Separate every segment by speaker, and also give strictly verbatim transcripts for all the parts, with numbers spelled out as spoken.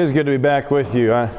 Speaker 1: It is good to be back with you. I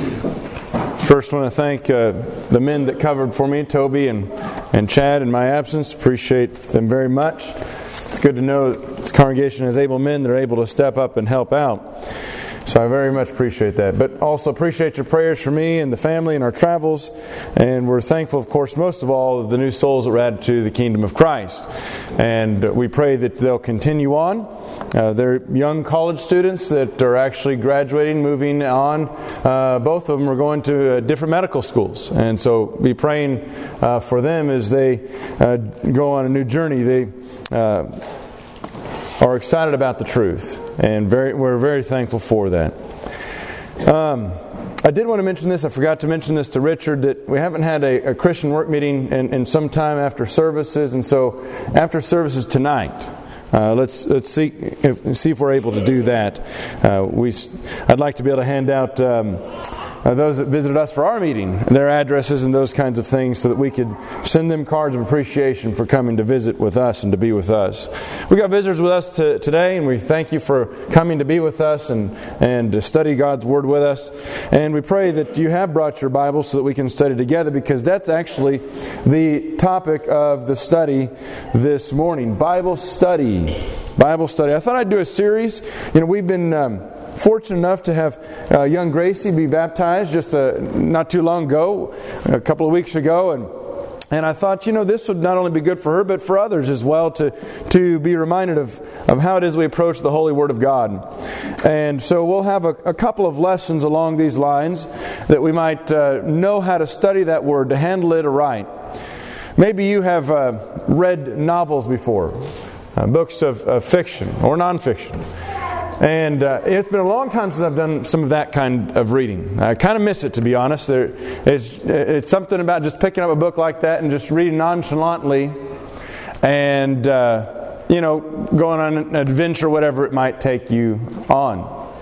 Speaker 1: first want to thank uh, the men that covered for me, Toby and, and Chad, in my absence. Appreciate them very much. It's good to know this congregation has able men that are able to step up and help out. So I very much appreciate that. But also appreciate your prayers for me and the family and our travels. And we're thankful, of course, most of all, of the new souls that were added to the kingdom of Christ. And we pray that they'll continue on. Uh, they're young college students that are actually graduating, moving on. Uh, both of them are going to uh, different medical schools. And so be praying uh, for them as they uh, go on a new journey. They uh, are excited about the truth. And very, we're very thankful for that. Um, I did want to mention this. I forgot to mention this to Richard, that we haven't had a, a Christian work meeting in, in some time after services. And so after services tonight, uh, let's let's see if, see if we're able to do that. Uh, we I'd like to be able to hand out um, uh, those that visited us for our meeting, their addresses and those kinds of things, so that we could send them cards of appreciation for coming to visit with us and to be with us. We got visitors with us to, today, and we thank you for coming to be with us and, and to study God's Word with us. And we pray that you have brought your Bible so that we can study together, because that's actually the topic of the study this morning. Bible study. Bible study. I thought I'd do a series. You know, we've been Um, fortunate enough to have uh, young Gracie be baptized just uh, not too long ago, a couple of weeks ago, and and I thought, you know, this would not only be good for her, but for others as well, to to be reminded of, of how it is we approach the Holy Word of God. And so we'll have a, a couple of lessons along these lines that we might uh, know how to study that Word, to handle it aright. Maybe you have uh, read novels before, uh, books of, of fiction or nonfiction. And uh, it's been a long time since I've done some of that kind of reading. I kind of miss it, to be honest. There, it's, it's something about just picking up a book like that and just reading nonchalantly, and uh, you know, going on an adventure, whatever it might take you on.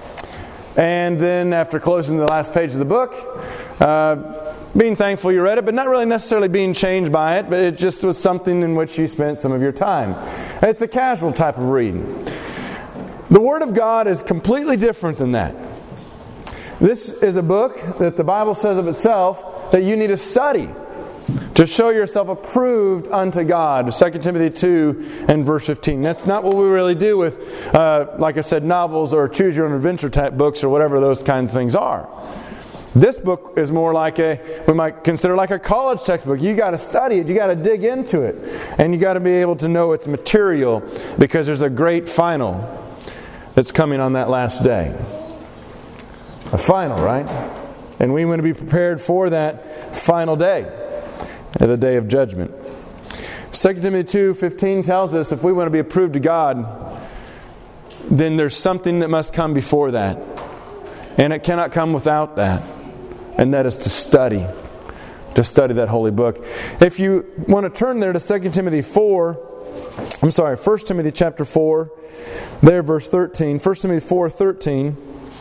Speaker 1: And then after closing the last page of the book, uh, being thankful you read it, but not really necessarily being changed by it, but it just was something in which you spent some of your time. It's a casual type of reading. The Word of God is completely different than that. This is a book that the Bible says of itself that you need to study to show yourself approved unto God. Second Timothy two and verse fifteen. That's not what we really do with, uh, like I said, novels or choose your own adventure type books or whatever those kinds of things are. This book is more like a, we might consider like a college textbook. You got to study it. You got to dig into it. And you got to be able to know its material, because there's a great final that's coming on that last day. A final, right? And we want to be prepared for that final day, the day of judgment. Second Timothy two fifteen tells us if we want to be approved to God, then there's something that must come before that. And it cannot come without that. And that is to study. To study that holy book. If you want to turn there to Second Timothy four, I'm sorry, First Timothy chapter four, there, verse thirteen. First Timothy four thirteen.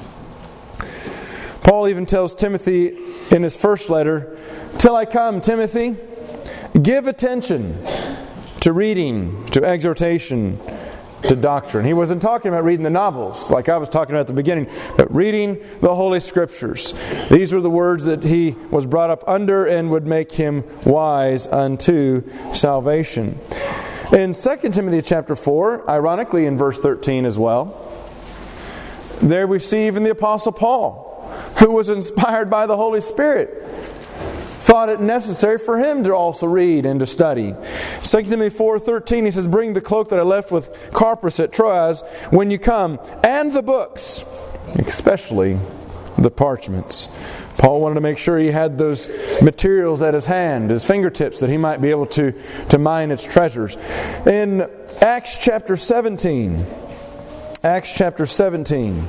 Speaker 1: Paul even tells Timothy in his first letter, "Till I come, Timothy, give attention to reading, to exhortation, to doctrine." He wasn't talking about reading the novels like I was talking about at the beginning, but reading the Holy Scriptures. These were the words that he was brought up under and would make him wise unto salvation. In Second Timothy chapter four, ironically in verse thirteen as well, there we see even the Apostle Paul, who was inspired by the Holy Spirit, thought it necessary for him to also read and to study. Second Timothy four thirteen, he says, "Bring the cloak that I left with Carpus at Troas when you come, and the books, especially the parchments." Paul wanted to make sure he had those materials at his hand, his fingertips, that he might be able to, to mine its treasures. In Acts chapter seventeen, Acts chapter seventeen,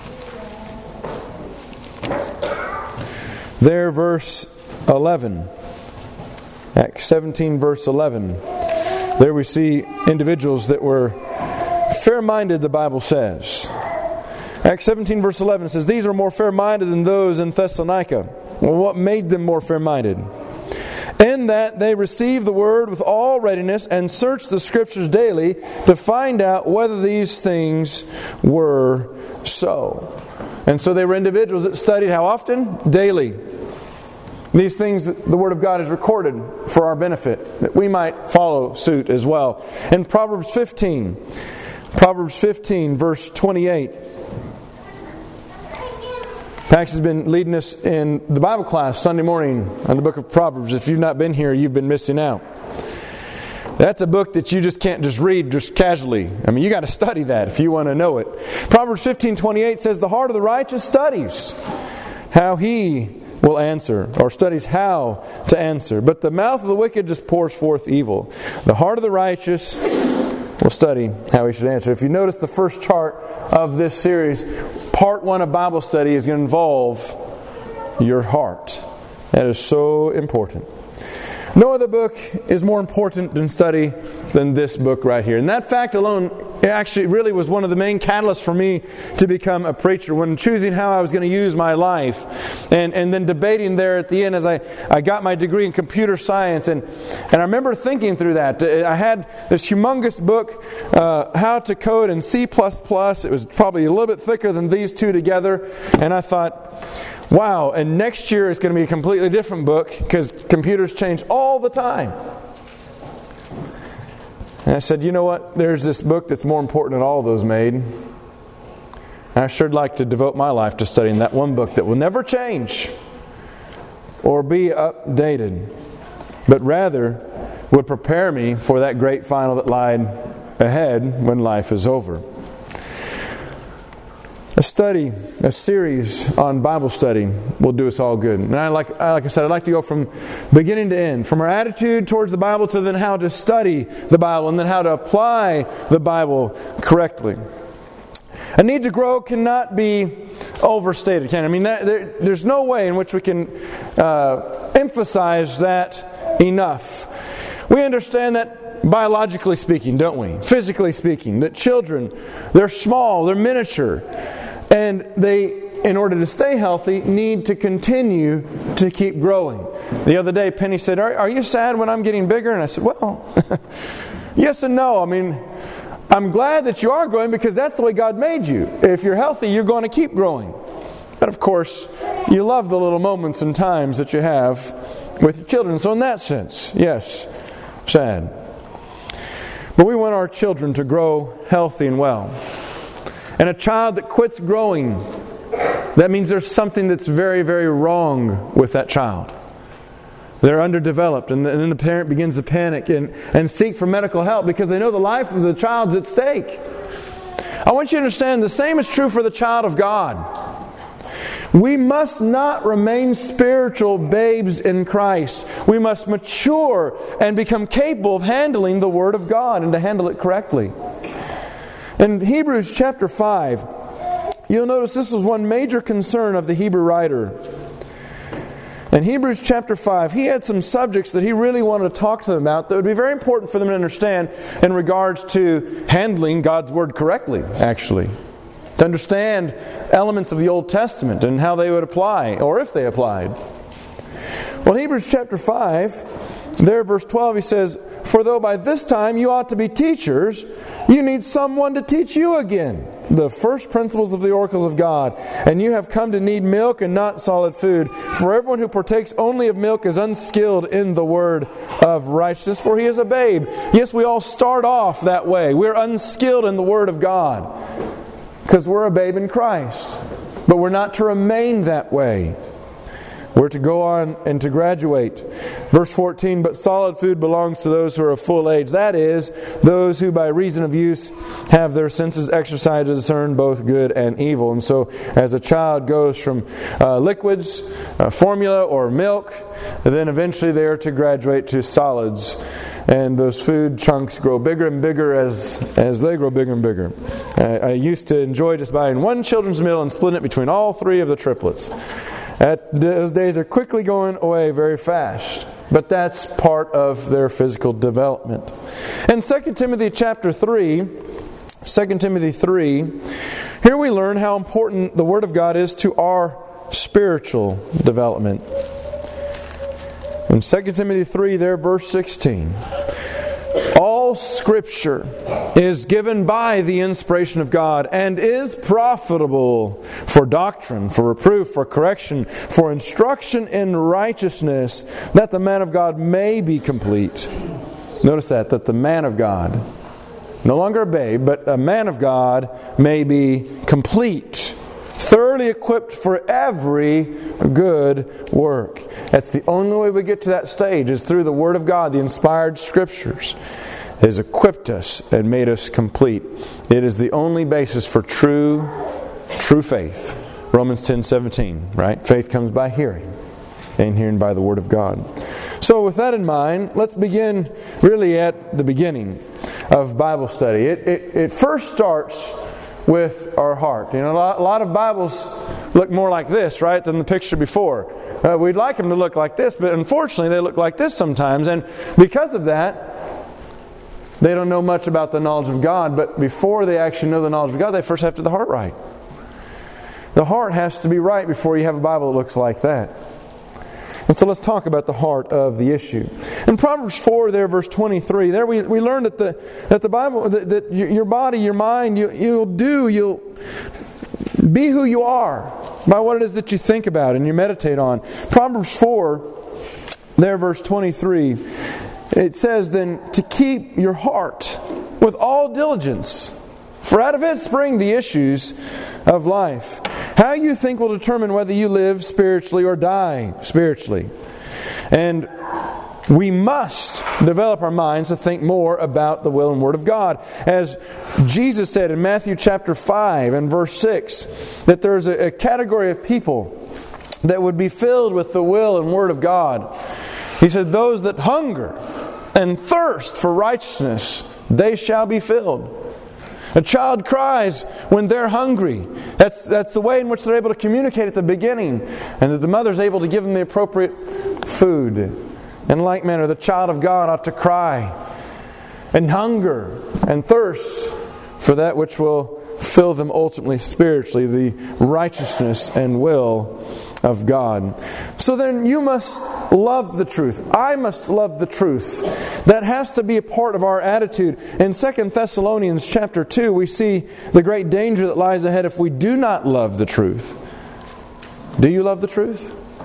Speaker 1: there verse eleven, Acts seventeen verse eleven, there we see individuals that were fair-minded, the Bible says. Acts seventeen verse eleven says, "These are more fair-minded than those in Thessalonica." Well, what made them more fair-minded? "In that they received the word with all readiness and searched the Scriptures daily to find out whether these things were so." And so they were individuals that studied how often? Daily. These things, the Word of God is recorded for our benefit, that we might follow suit as well. In Proverbs fifteen, Proverbs fifteen, verse twenty-eight. Pax has been leading us in the Bible class Sunday morning on the book of Proverbs. If you've not been here, you've been missing out. That's a book that you just can't just read just casually. I mean, you got to study that if you want to know it. Proverbs fifteen twenty-eight says, "The heart of the righteous studies how he will answer," or studies how to answer. "But the mouth of the wicked just pours forth evil." The heart of the righteous will study how he should answer. If you notice the first chart of this series, part one of Bible study is going to involve your heart. That is so important. No other book is more important in study than this book right here. And that fact alone, it actually really was one of the main catalysts for me to become a preacher. When choosing how I was going to use my life, and, and then debating there at the end as I, I got my degree in computer science. And, and I remember thinking through that. I had this humongous book, uh, How to Code in C plus plus. It was probably a little bit thicker than these two together. And I thought, wow, and next year it's going to be a completely different book because computers change all the time. And I said, you know what? There's this book that's more important than all those made. And I sure would like to devote my life to studying that one book that will never change or be updated, but rather would prepare me for that great final that lied ahead when life is over. A study, a series on Bible study will do us all good. And I like, like I said, I'd like to go from beginning to end, from our attitude towards the Bible to then how to study the Bible and then how to apply the Bible correctly. A need to grow cannot be overstated, can it? I mean, that, there, there's no way in which we can uh, emphasize that enough. We understand that biologically speaking, don't we? Physically speaking, that children, they're small, they're miniature. And they, in order to stay healthy, need to continue to keep growing. The other day, Penny said, are, are you sad when I'm getting bigger? And I said, well, yes and no. I mean, I'm glad that you are growing because that's the way God made you. If you're healthy, you're going to keep growing. But of course, you love the little moments and times that you have with your children. So in that sense, yes, sad. But we want our children to grow healthy and well. And a child that quits growing, that means there's something that's very, very wrong with that child. They're underdeveloped, and then the parent begins to panic and, and seek for medical help because they know the life of the child's at stake. I want you to understand the same is true for the child of God. We must not remain spiritual babes in Christ. We must mature and become capable of handling the Word of God and to handle it correctly. In Hebrews chapter five, you'll notice this was one major concern of the Hebrew writer. In Hebrews chapter five, he had some subjects that he really wanted to talk to them about that would be very important for them to understand in regards to handling God's Word correctly, actually. To understand elements of the Old Testament and how they would apply, or if they applied. Well, in Hebrews chapter five, there verse twelve, he says, "For though by this time you ought to be teachers, you need someone to teach you again the first principles of the oracles of God. And you have come to need milk and not solid food. For everyone who partakes only of milk is unskilled in the word of righteousness, for he is a babe." Yes, we all start off that way. We're unskilled in the word of God because we're a babe in Christ. But we're not to remain that way. We're to go on and to graduate. Verse fourteen, "But solid food belongs to those who are of full age. That is, those who by reason of use have their senses exercised to discern both good and evil." And so, as a child goes from uh, liquids, uh, formula, or milk, then eventually they are to graduate to solids. And those food chunks grow bigger and bigger as, as they grow bigger and bigger. I, I used to enjoy just buying one children's meal and splitting it between all three of the triplets. At those days are quickly going away very fast. But that's part of their physical development. In Second Timothy chapter three, Second Timothy three, here we learn how important the Word of God is to our spiritual development. In Second Timothy three, there, verse sixteen. "All all Scripture is given by the inspiration of God and is profitable for doctrine, for reproof, for correction, for instruction in righteousness, that the man of God may be complete. Notice that, that the man of God, no longer a babe, but a man of God may be complete, thoroughly equipped for every good work. That's the only way we get to that stage, is through the Word of God, the inspired Scriptures. It has equipped us and made us complete. It is the only basis for true, true faith. Romans ten seventeen, right? Faith comes by hearing, and hearing by the Word of God. So with that in mind, let's begin really at the beginning of Bible study. It, it, it first starts with our heart. You know, a lot, a lot of Bibles look more like this, right, than the picture before. Uh, we'd like them to look like this, but unfortunately they look like this sometimes. And because of that, they don't know much about the knowledge of God. But before they actually know the knowledge of God, they first have to have the heart right. The heart has to be right before you have a Bible that looks like that. And so let's talk about the heart of the issue. In Proverbs four, there, verse twenty-three, there we, we learn that the that the Bible, that, that your body, your mind, you, you'll do, you'll be who you are by what it is that you think about and you meditate on. Proverbs four, there, verse twenty-three, it says then, to keep your heart with all diligence, for out of it spring the issues of life. How you think will determine whether you live spiritually or die spiritually. And we must develop our minds to think more about the will and Word of God. As Jesus said in Matthew chapter five and verse six, that there's a, a category of people that would be filled with the will and Word of God. He said, those that hunger and thirst for righteousness, they shall be filled. A child cries when they're hungry. That's that's the way in which they're able to communicate at the beginning, and that the mother's able to give them the appropriate food. In like manner, the child of God ought to cry and hunger and thirst for that which will fill them ultimately spiritually, the righteousness and will of God. So then you must love the truth. I must love the truth. That has to be a part of our attitude. In Second Thessalonians chapter two, we see the great danger that lies ahead if we do not love the truth. Do you love the truth?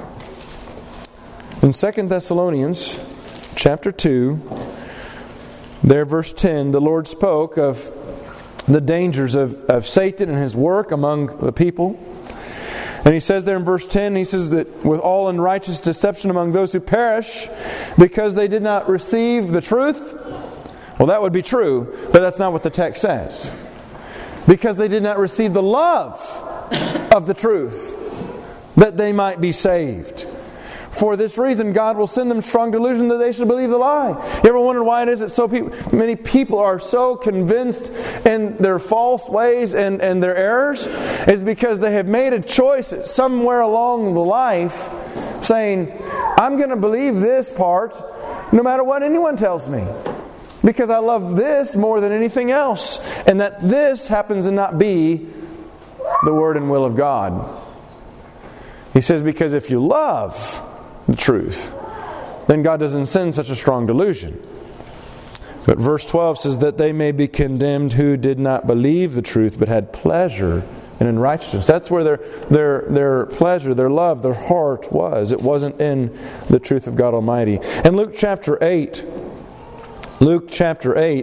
Speaker 1: In Second Thessalonians chapter two, there verse ten, the Lord spoke of the dangers of, of Satan and his work among the people. And he says there in verse ten, he says that with all unrighteous deception among those who perish, because they did not receive the truth. Well, that would be true, but that's not what the text says. Because they did not receive the love of the truth, that they might be saved. For this reason, God will send them strong delusion that they should believe the lie. You ever wondered why it is that so people, many people are so convinced in their false ways and, and their errors? It's because they have made a choice somewhere along the life saying, I'm going to believe this part no matter what anyone tells me, because I love this more than anything else. And that this happens to not be the Word and will of God. He says, because if you love the truth, then God doesn't send such a strong delusion. But verse twelve says that they may be condemned who did not believe the truth but had pleasure in unrighteousness. That's where their their their pleasure, their love, their heart was. It wasn't in the truth of God Almighty. In Luke chapter eight, Luke chapter eight,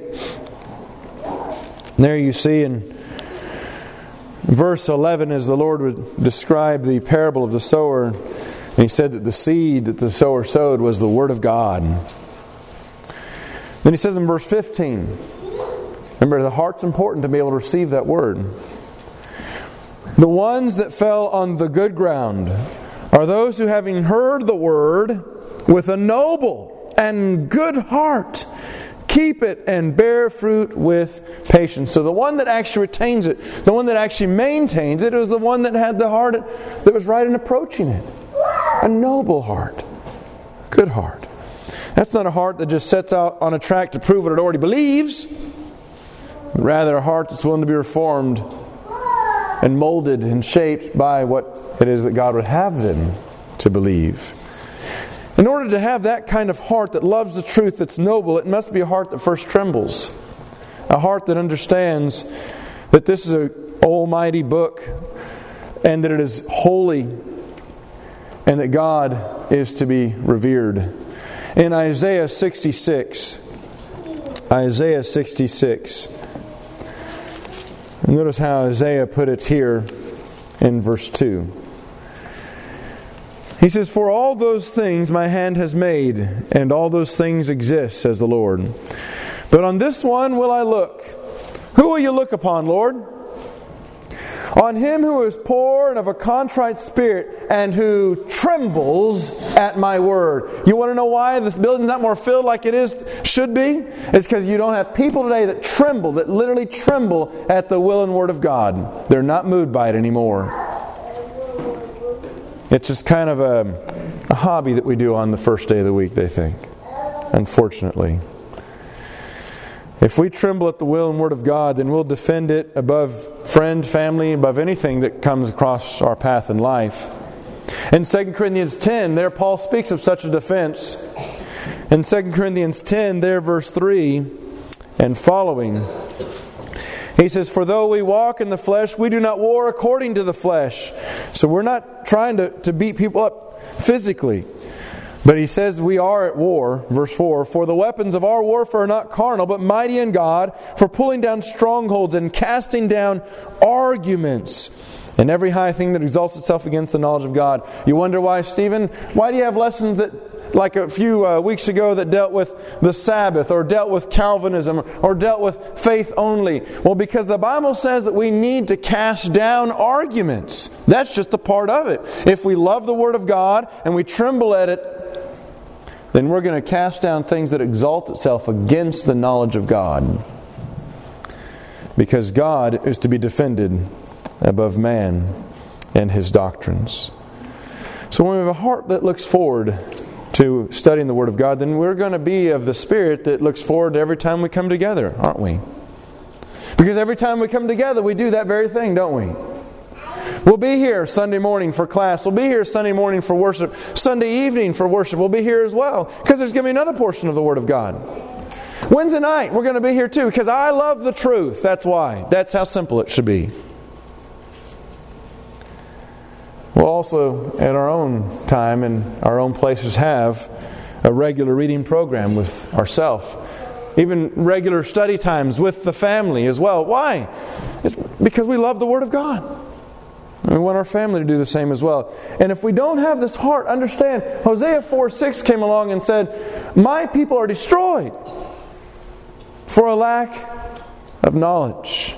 Speaker 1: there you see in verse eleven, as the Lord would describe the parable of the sower, and He said that the seed that the sower sowed was the Word of God. Then He says in verse fifteen, remember, the heart's important to be able to receive that Word. The ones that fell on the good ground are those who, having heard the Word with a noble and good heart, keep it and bear fruit with patience. So the one that actually retains it, the one that actually maintains it, was the one that had the heart that was right in approaching it. A noble heart. Good heart. That's not a heart that just sets out on a track to prove what it already believes. Rather, a heart that's willing to be reformed and molded and shaped by what it is that God would have them to believe. In order to have that kind of heart that loves the truth, that's noble, it must be a heart that first trembles. A heart that understands that this is an almighty book and that it is holy and that God is to be revered. In Isaiah sixty-six, Isaiah sixty-six, notice how Isaiah put it here in verse two. He says, "For all those things my hand has made, and all those things exist, says the Lord. But on this one will I look." Who will you look upon, Lord? "On him who is poor and of a contrite spirit, and who trembles at my word." You want to know why this building's not more filled like it is should be? It's because you don't have people today that tremble, that literally tremble at the will and word of God. They're not moved by it anymore. It's just kind of a, a hobby that we do on the first day of the week, they think. Unfortunately. If we tremble at the will and word of God, then we'll defend it above friend, family, above anything that comes across our path in life. In Second Corinthians ten, there Paul speaks of such a defense. In Second Corinthians ten, there verse three and following, he says, "For though we walk in the flesh, we do not war according to the flesh." So we're not trying to, to beat people up physically. But he says we are at war, verse four, "For the weapons of our warfare are not carnal, but mighty in God, for pulling down strongholds and casting down arguments, and every high thing that exalts itself against the knowledge of God." You wonder why, Stephen? Why do you have lessons that, like a few uh, weeks ago, that dealt with the Sabbath, or dealt with Calvinism, or dealt with faith only? Well, because the Bible says that we need to cast down arguments. That's just a part of it. If we love the Word of God and we tremble at it, then we're going to cast down things that exalt itself against the knowledge of God. Because God is to be defended above man and his doctrines. So when we have a heart that looks forward to studying the Word of God, then we're going to be of the spirit that looks forward to every time we come together, aren't we? Because every time we come together, we do that very thing, don't we? We'll be here Sunday morning for class. We'll be here Sunday morning for worship. Sunday evening for worship. We'll be here as well. Because there's going to be another portion of the Word of God. Wednesday night, we're going to be here too. Because I love the truth. That's why. That's how simple it should be. We'll also, at our own time and our own places, have a regular reading program with ourselves. Even regular study times with the family as well. Why? It's because we love the Word of God. We want our family to do the same as well. And if we don't have this heart, understand, Hosea four six came along and said, "My people are destroyed for a lack of knowledge."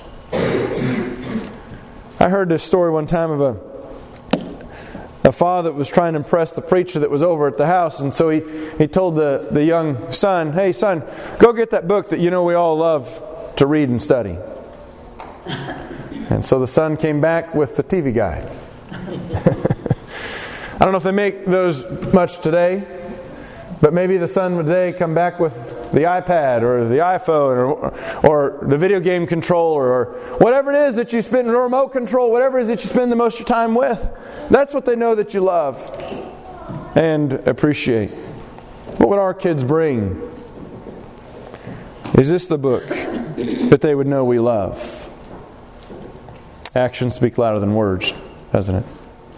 Speaker 1: I heard this story one time of a a father that was trying to impress the preacher that was over at the house. And so he, he told the, the young son, "Hey son, go get that book that you know we all love to read and study." And so the son came back with the T V guide. I don't know if they make those much today, but maybe the son would today come back with the iPad or the iPhone or, or the video game controller or whatever it is that you spend, remote control, whatever it is that you spend the most of your time with. That's what they know that you love and appreciate. What would our kids bring? Is this the book that they would know we love? Actions speak louder than words, doesn't it?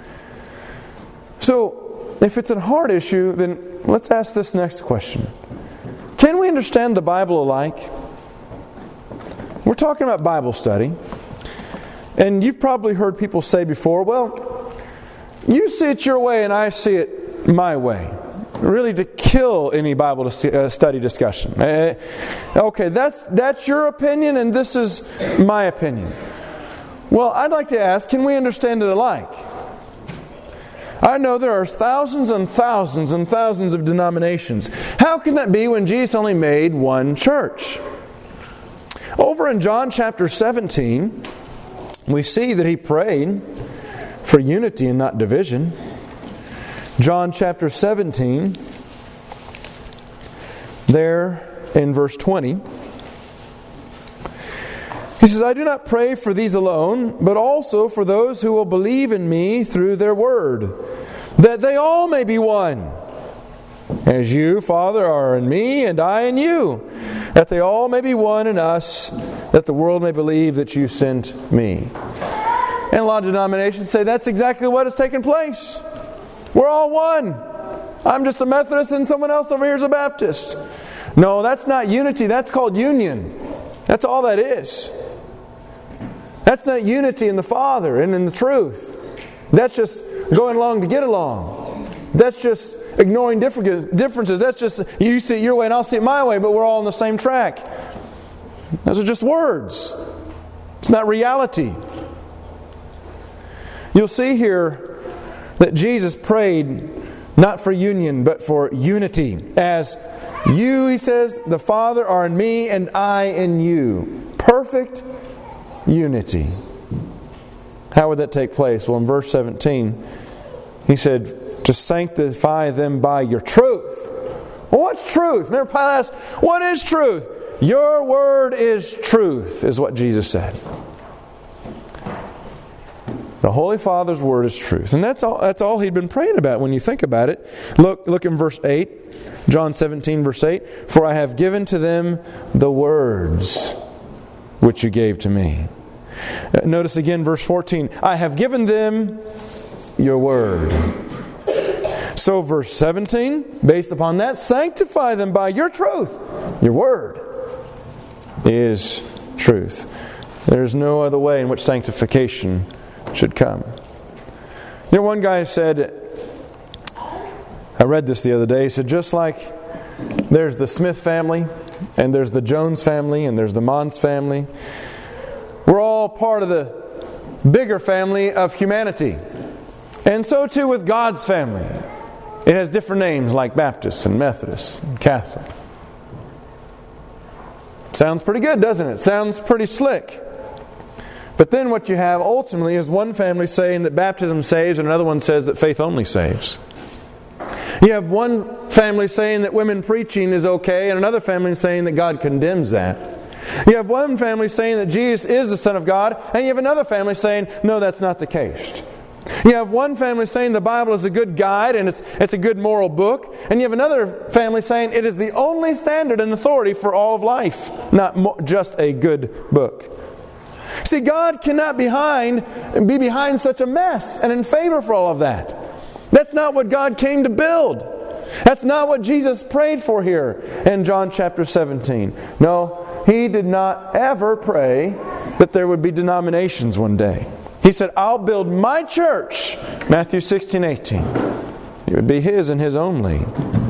Speaker 1: So, if it's a heart issue, then let's ask this next question. Can we understand the Bible alike? We're talking about Bible study. And you've probably heard people say before, well, you see it your way and I see it my way. Really to kill any Bible study discussion. Okay, that's that's your opinion and this is my opinion. Well, I'd like to ask, can we understand it alike? I know there are thousands and thousands and thousands of denominations. How can that be when Jesus only made one church? Over in John chapter seventeen, we see that He prayed for unity and not division. John chapter seventeen, there in verse twenty, He says, "I do not pray for these alone, but also for those who will believe in me through their word, that they all may be one, As you, Father, are in me, and I in you, that they all may be one in us, that the world may believe that you sent me. And a lot of denominations say that's exactly what has taken place. We're all one. I'm just a Methodist and someone else over here is a Baptist. No, that's not unity. That's called union. That's all that is. That's not unity in the Father and in the truth. That's just going along to get along. That's just ignoring differences. That's just, you see it your way and I'll see it my way, but we're all on the same track. Those are just words. It's not reality. You'll see here that Jesus prayed not for union, but for unity. As you, he says, the Father are in me and I in you. Perfect unity. How would that take place? Well, in verse seventeen, he said, to sanctify them by your truth. Well, what's truth? Remember, Pilate asked, what is truth? Your word is truth, is what Jesus said. The Holy Father's word is truth. And that's all that's all he'd been praying about when you think about it. Look, look in verse eight. John seventeen, verse eight. For I have given to them the words which you gave to me. Notice again verse fourteen. I have given them your word. So verse seventeen, based upon that, sanctify them by your truth. Your word is truth. There's no other way in which sanctification should come. You know, one guy said, I read this the other day, he said, just like there's the Smith family, and there's the Jones family, and there's the Mons family, we're all part of the bigger family of humanity. And so too with God's family. It has different names like Baptists and Methodists and Catholic. Sounds pretty good, doesn't it? Sounds pretty slick. But then what you have ultimately is one family saying that baptism saves and another one says that faith only saves. You have one family saying that women preaching is okay and another family saying that God condemns that. You have one family saying that Jesus is the Son of God and you have another family saying, no, that's not the case. You have one family saying the Bible is a good guide and it's, it's a good moral book. And you have another family saying it is the only standard and authority for all of life, not mo- just a good book. See, God cannot behind, be behind such a mess and in favor for all of that. That's not what God came to build. That's not what Jesus prayed for here in John chapter seventeen. No, He did not ever pray that there would be denominations one day. He said, I'll build my church, Matthew sixteen, eighteen. It would be His and His only.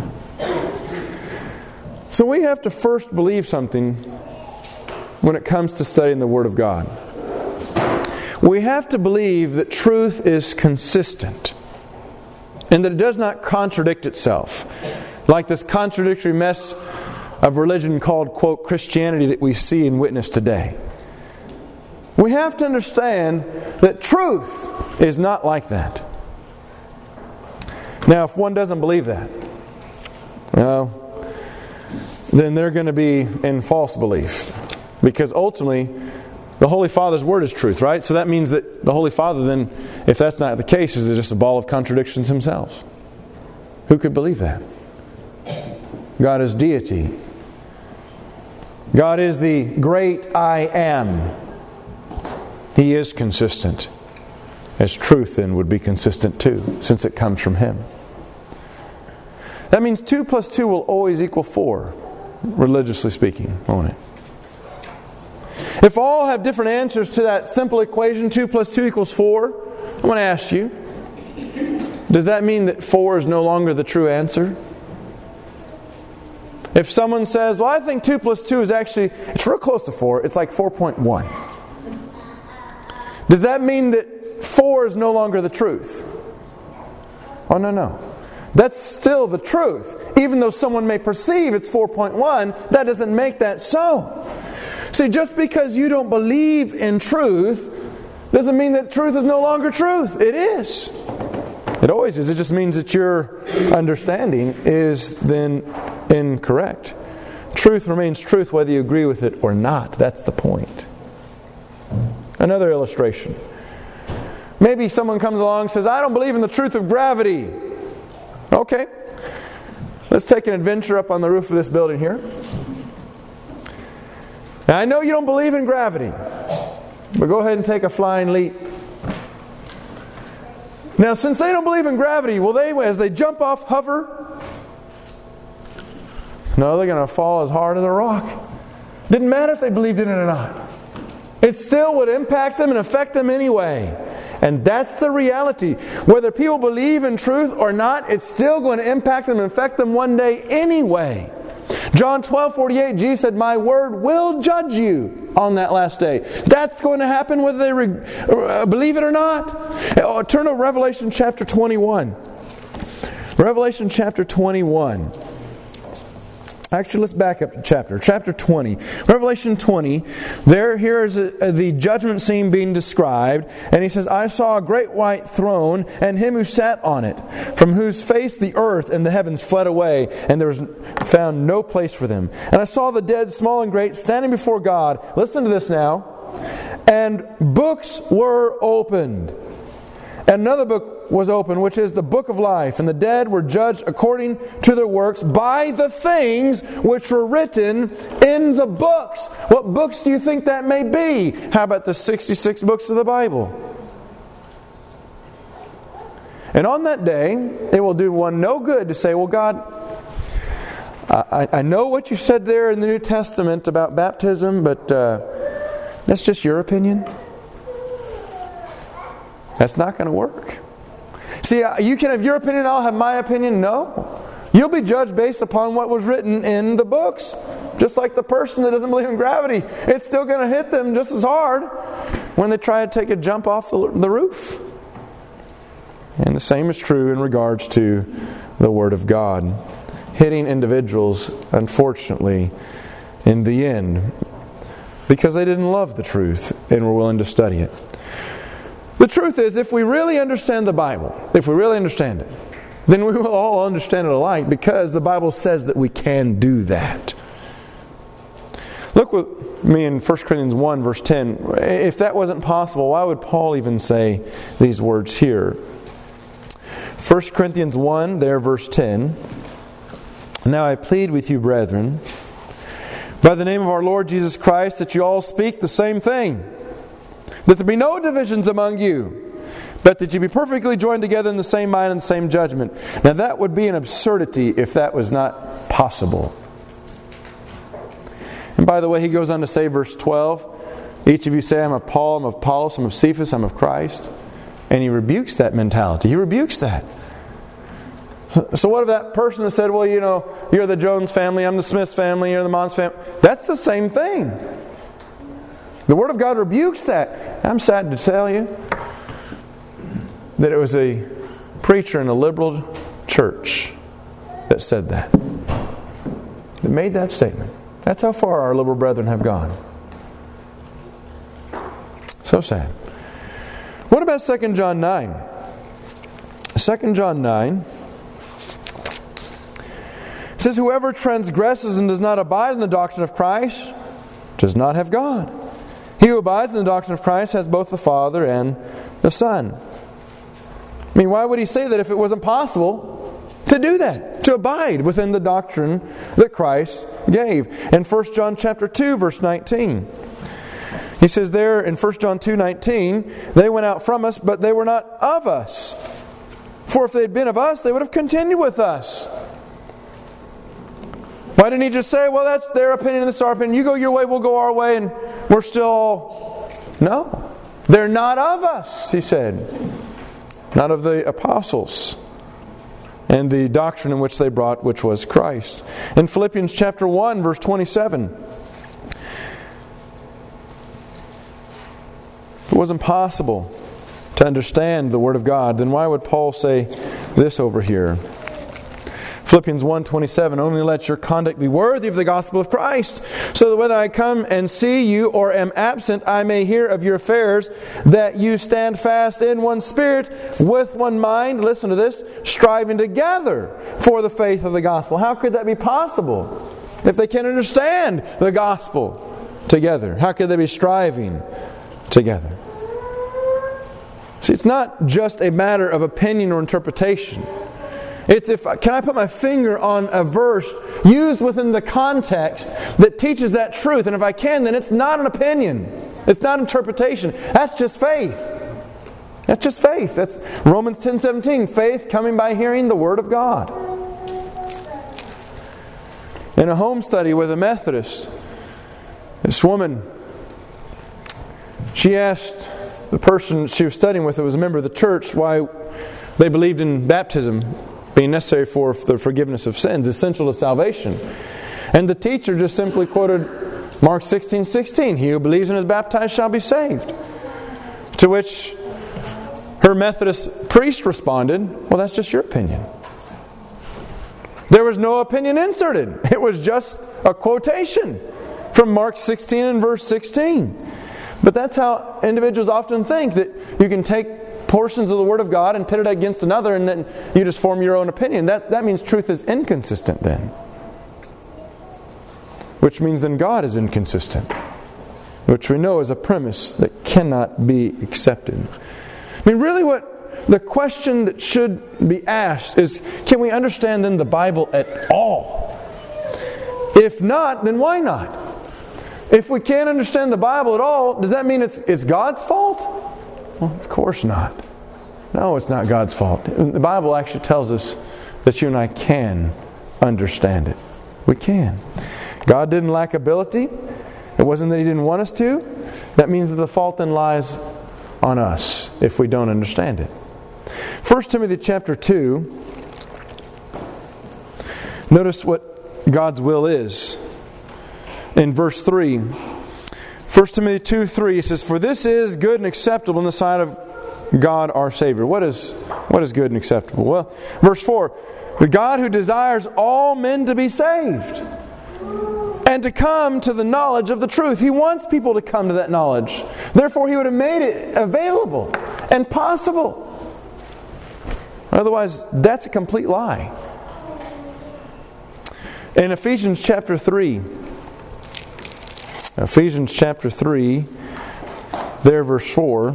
Speaker 1: So we have to first believe something when it comes to studying the Word of God. We have to believe that truth is consistent and that it does not contradict itself. Like this contradictory mess of religion called, quote, Christianity that we see and witness today. We have to understand that truth is not like that. Now, if one doesn't believe that, well, then they're going to be in false belief. Because ultimately, the Holy Father's Word is truth, right? So that means that the Holy Father then, if that's not the case, is just a ball of contradictions Himself. Who could believe that? God is deity. God is the great I am. He is consistent. As truth then would be consistent too, since it comes from Him. That means two plus two will always equal four, religiously speaking, won't it? If all have different answers to that simple equation, two plus two equals four, I want to ask you, does that mean that four is no longer the true answer? If someone says, well, I think two plus two is actually, it's real close to four, it's like four point one. Does that mean that four is no longer the truth? Oh, no, no. That's still the truth. Even though someone may perceive it's four point one, that doesn't make that so. See, just because you don't believe in truth doesn't mean that truth is no longer truth. It is. It always is. It just means that your understanding is then incorrect. Truth remains truth whether you agree with it or not. That's the point. Another illustration. Maybe someone comes along and says, I don't believe in the truth of gravity. Okay. Let's take an adventure up on the roof of this building here. Now, I know you don't believe in gravity, but go ahead and take a flying leap. Now, since they don't believe in gravity, will they, as they jump off, hover? No, they're going to fall as hard as a rock. Didn't matter if they believed in it or not. It still would impact them and affect them anyway. And that's the reality. Whether people believe in truth or not, it's still going to impact them and affect them one day anyway. John twelve forty-eight, Jesus said, "My word will judge you on that last day." That's going to happen whether they re- uh, believe it or not. Oh, turn to Revelation chapter twenty-one. Revelation chapter twenty-one. Actually, let's back up to chapter. Chapter twenty. Revelation twenty. There, here is a, a, the judgment scene being described. And he says, "I saw a great white throne, and him who sat on it, from whose face the earth and the heavens fled away, and there was found no place for them. And I saw the dead, small and great, standing before God." Listen to this now. "And books were opened. And another book was opened, which is the book of life. And the dead were judged according to their works by the things which were written in the books." What books do you think that may be? How about the sixty-six books of the Bible? "And on that day, it will do one no good to say, 'Well, God, I, I know what you said there in the New Testament about baptism, but uh, that's just your opinion.' That's not going to work. See, you can have your opinion, I'll have my opinion. No. You'll be judged based upon what was written in the books. Just like the person that doesn't believe in gravity. It's still going to hit them just as hard when they try to take a jump off the, the roof. And the same is true in regards to the Word of God. Hitting individuals, unfortunately, in the end, because they didn't love the truth and were willing to study it. The truth is, if we really understand the Bible, if we really understand it, then we will all understand it alike, because the Bible says that we can do that. Look with me in First Corinthians one, verse ten. If that wasn't possible, why would Paul even say these words here? First Corinthians one, there, verse ten. "Now I plead with you, brethren, by the name of our Lord Jesus Christ, that you all speak the same thing, that there be no divisions among you, but that you be perfectly joined together in the same mind and the same judgment." Now that would be an absurdity if that was not possible. And by the way, he goes on to say, verse twelve, "Each of you say, I'm of Paul, I'm of Apollos, I'm of Cephas, I'm of Christ." And he rebukes that mentality. He rebukes that. So what if that person that said, "Well, you know, you're the Jones family, I'm the Smith family, you're the Mons family." That's the same thing. The Word of God rebukes that. I'm sad to tell you that it was a preacher in a liberal church that said that. That made that statement. That's how far our liberal brethren have gone. So sad. What about Second John nine? Second John nine says, "Whoever transgresses and does not abide in the doctrine of Christ does not have God. He who abides in the doctrine of Christ has both the Father and the Son." I mean, why would he say that if it wasn't possible to do that? To abide within the doctrine that Christ gave. In First John chapter two, verse nineteen. He says there in First John two nineteen, "They went out from us, but they were not of us. For if they had been of us, they would have continued with us." Why didn't he just say, "Well, that's their opinion, this is our opinion. You go your way, we'll go our way, and we're still..." No. They're not of us, he said. Not of the apostles. And the doctrine in which they brought, which was Christ. In Philippians chapter one, verse twenty-seven. If it wasn't possible to understand the Word of God, then why would Paul say this over here? Philippians one twenty-seven, "Only let your conduct be worthy of the gospel of Christ, so that whether I come and see you or am absent, I may hear of your affairs, that you stand fast in one spirit, with one mind," listen to this, "striving together for the faith of the gospel." How could that be possible if they can't understand the gospel together? How could they be striving together? See, it's not just a matter of opinion or interpretation. It's if can I put my finger on a verse used within the context that teaches that truth? And if I can, then it's not an opinion. It's not interpretation. That's just faith. That's just faith. That's Romans ten seventeen. Faith coming by hearing the Word of God. In a home study with a Methodist, this woman, she asked the person she was studying with, who was a member of the church, why they believed in baptism being necessary for the forgiveness of sins, essential to salvation. And the teacher just simply quoted Mark sixteen sixteen, "He who believes and is baptized shall be saved." To which her Methodist priest responded, "Well, that's just your opinion." There was no opinion inserted. It was just a quotation from Mark sixteen and verse sixteen. But that's how individuals often think, that you can take portions of the Word of God and pit it against another, and then you just form your own opinion. That, that means truth is inconsistent then. Which means then God is inconsistent. Which we know is a premise that cannot be accepted. I mean, really what the question that should be asked is, can we understand then the Bible at all? If not, then why not? If we can't understand the Bible at all, does that mean it's, it's God's fault? Well, of course not. No, it's not God's fault. The Bible actually tells us that you and I can understand it. We can. God didn't lack ability. It wasn't that He didn't want us to. That means that the fault then lies on us if we don't understand it. First Timothy chapter two. Notice what God's will is. In verse three. First Timothy two three, it says, "For this is good and acceptable in the sight of God our Savior." What is, what is good and acceptable? Well, verse four, "The God who desires all men to be saved and to come to the knowledge of the truth." He wants people to come to that knowledge. Therefore, He would have made it available and possible. Otherwise, that's a complete lie. In Ephesians chapter three, Ephesians chapter three, there verse four,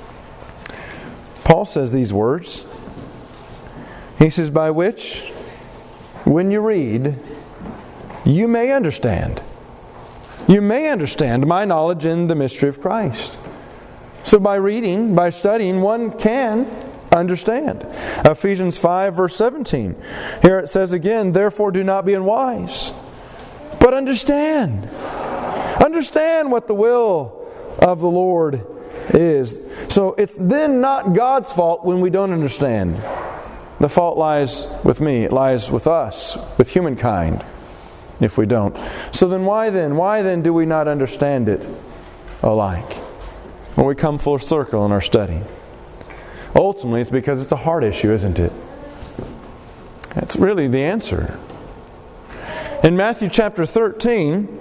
Speaker 1: Paul says these words. He says, "By which, when you read, you may understand. You may understand my knowledge in the mystery of Christ." So by reading, by studying, one can understand. Ephesians five verse seventeen. Here it says again, "Therefore do not be unwise, but understand." Understand what the will of the Lord is. So it's then not God's fault when we don't understand. The fault lies with me. It lies with us, with humankind, if we don't. So then why then? Why then do we not understand it alike? When we come full circle in our study. Ultimately, it's because it's a heart issue, isn't it? That's really the answer. In Matthew chapter thirteen,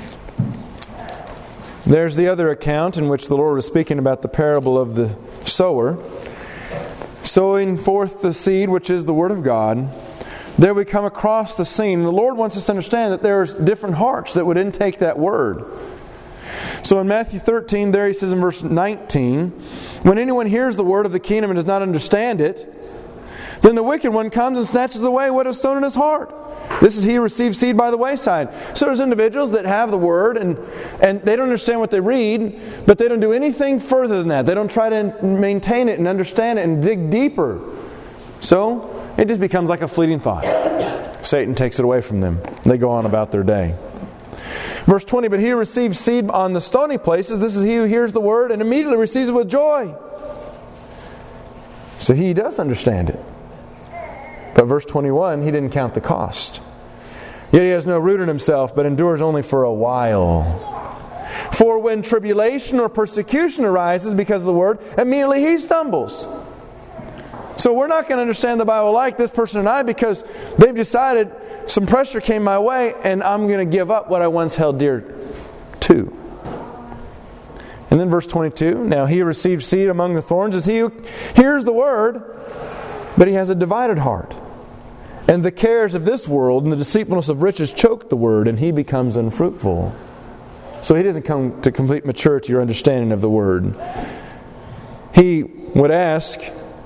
Speaker 1: there's the other account in which the Lord is speaking about the parable of the sower. Sowing forth the seed, which is the Word of God. There we come across the scene. The Lord wants us to understand that there's different hearts that would intake that Word. So in Matthew thirteen, there He says in verse nineteen, "When anyone hears the word of the kingdom and does not understand it, then the wicked one comes and snatches away what is sown in his heart. This is he who receives seed by the wayside." So there's individuals that have the Word and, and they don't understand what they read, but they don't do anything further than that. They don't try to maintain it and understand it and dig deeper. So it just becomes like a fleeting thought. Satan takes it away from them. They go on about their day. Verse twenty, "But he who receives seed on the stony places, this is he who hears the Word and immediately receives it with joy." So he does understand it. But verse twenty-one, he didn't count the cost. "Yet he has no root in himself, but endures only for a while. For when tribulation or persecution arises because of the Word, immediately he stumbles." So we're not going to understand the Bible like this person and I, because they've decided some pressure came my way and I'm going to give up what I once held dear to. And then verse twenty-two, "Now he who receives seed among the thorns is he who hears the Word, but he has a divided heart. And the cares of this world and the deceitfulness of riches choke the Word, and he becomes unfruitful." So he doesn't come to complete maturity or understanding of the Word. He would ask,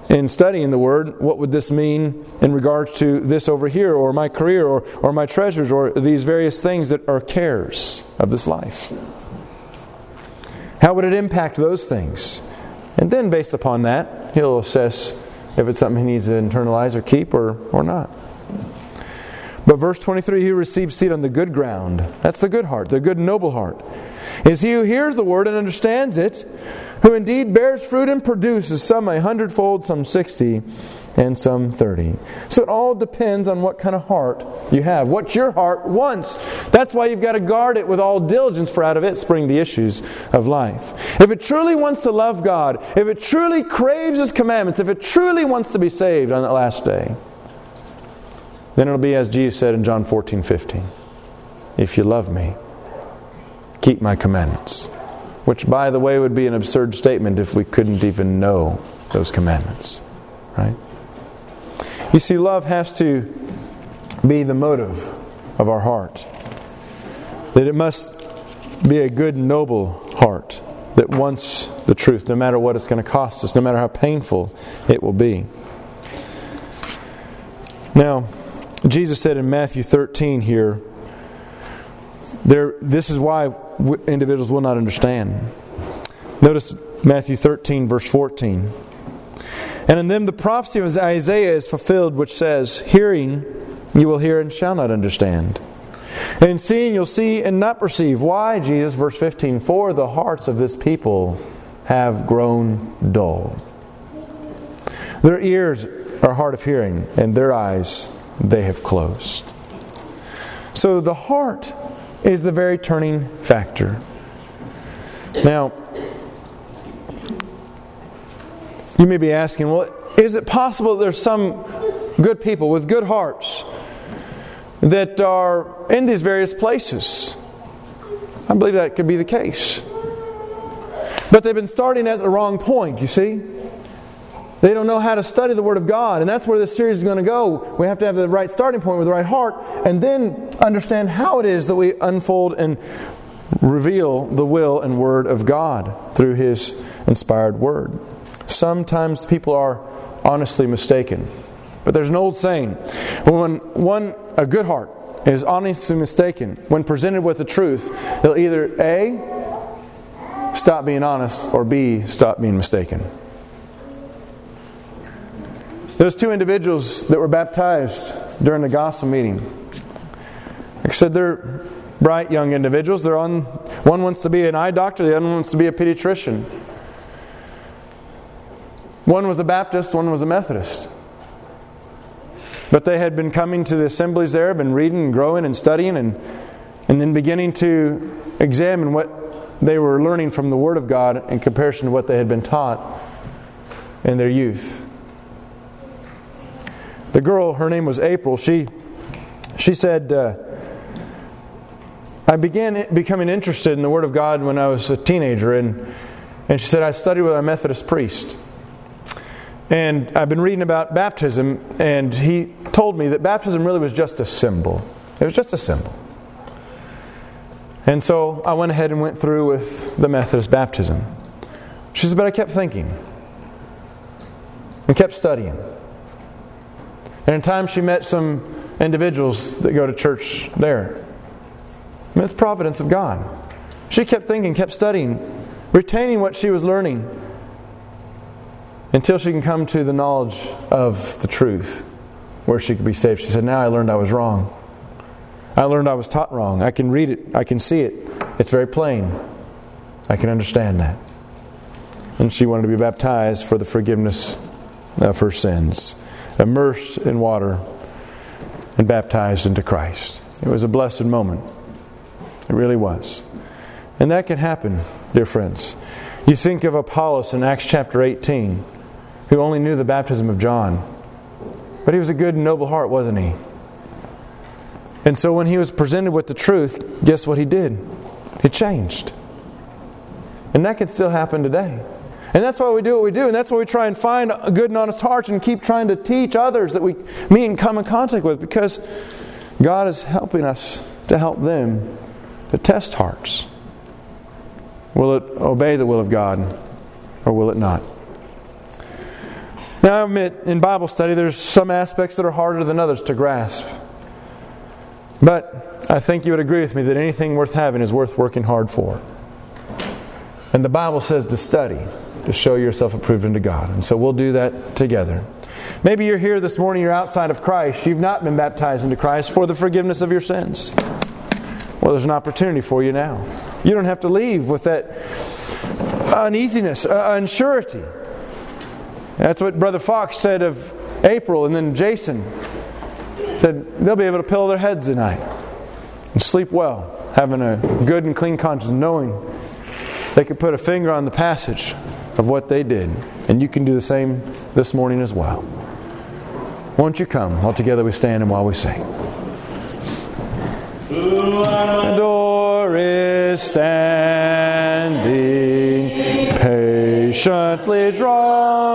Speaker 1: in studying the Word, what would this mean in regards to this over here, or my career, or, or my treasures, or these various things that are cares of this life? How would it impact those things? And then based upon that, he'll assess if it's something he needs to internalize or keep or, or not. But verse twenty-three, he receives seed on the good ground. That's the good heart, the good noble heart. Is he who hears the word and understands it, who indeed bears fruit and produces some a hundredfold, some sixty, and some thirty. So it all depends on what kind of heart you have. What your heart wants. That's why you've got to guard it with all diligence, for out of it spring the issues of life. If it truly wants to love God, if it truly craves His commandments, if it truly wants to be saved on that last day, then it'll be as Jesus said in John fourteen fifteen. If you love me, keep my commandments. Which, by the way, would be an absurd statement if we couldn't even know those commandments. Right? You see, love has to be the motive of our heart. That it must be a good, noble heart that wants the truth, no matter what it's going to cost us, no matter how painful it will be. Now, Jesus said in Matthew thirteen here, there. This is why individuals will not understand. Notice Matthew thirteen, verse fourteen. And in them the prophecy of Isaiah is fulfilled, which says, hearing you will hear and shall not understand. And seeing you'll see and not perceive. Why, Jesus? Verse fifteen. For the hearts of this people have grown dull. Their ears are hard of hearing, and their eyes they have closed. So the heart is the very turning factor. Now, you may be asking, well, is it possible that there's some good people with good hearts that are in these various places? I believe that could be the case. But they've been starting at the wrong point, you see. They don't know how to study the Word of God, and that's where this series is going to go. We have to have the right starting point with the right heart, and then understand how it is that we unfold and reveal the will and Word of God through His inspired Word. Sometimes people are honestly mistaken. But there's an old saying, when one, a good heart, is honestly mistaken, when presented with the truth, they'll either A, stop being honest, or B, stop being mistaken. Those two individuals that were baptized during the gospel meeting, like I said, they're bright young individuals. They're on. One wants to be an eye doctor, the other wants to be a pediatrician. One was a Baptist, one was a Methodist. But they had been coming to the assemblies there, been reading and growing and studying, and and then beginning to examine what they were learning from the Word of God in comparison to what they had been taught in their youth. The girl, her name was April, she she said, uh, I began becoming interested in the Word of God when I was a teenager, and, and she said, I studied with a Methodist priest. And I've been reading about baptism, and he told me that baptism really was just a symbol. It was just a symbol. And so I went ahead and went through with the Methodist baptism. She said, but I kept thinking and kept studying. And in time she met some individuals that go to church there. I mean, it's providence of God. She kept thinking, kept studying, retaining what she was learning until she can come to the knowledge of the truth where she could be saved. She said, now I learned I was wrong. I learned I was taught wrong. I can read it. I can see it. It's very plain. I can understand that. And she wanted to be baptized for the forgiveness of her sins. Immersed in water and baptized into Christ. It was a blessed moment. It really was. And that can happen, dear friends. You think of Apollos in Acts chapter eighteen, who only knew the baptism of John. But he was a good and noble heart, wasn't he? And so when he was presented with the truth, guess what he did? He changed. And that can still happen today. And that's why we do what we do. And that's why we try and find a good and honest heart and keep trying to teach others that we meet and come in contact with. Because God is helping us to help them to test hearts. Will it obey the will of God or will it not? Now, I admit, in Bible study, there's some aspects that are harder than others to grasp. But I think you would agree with me that anything worth having is worth working hard for. And the Bible says to study, to show yourself approved unto God. And so we'll do that together. Maybe you're here this morning, you're outside of Christ. You've not been baptized into Christ for the forgiveness of your sins. Well, there's an opportunity for you now. You don't have to leave with that uneasiness, uh, unsurety. That's what Brother Fox said of April, and then Jason said they'll be able to pillow their heads tonight and sleep well, having a good and clean conscience, knowing they could put a finger on the passage of what they did. And you can do the same this morning as well. Won't you come? While together we stand and while we sing. The door is standing, patiently drawn.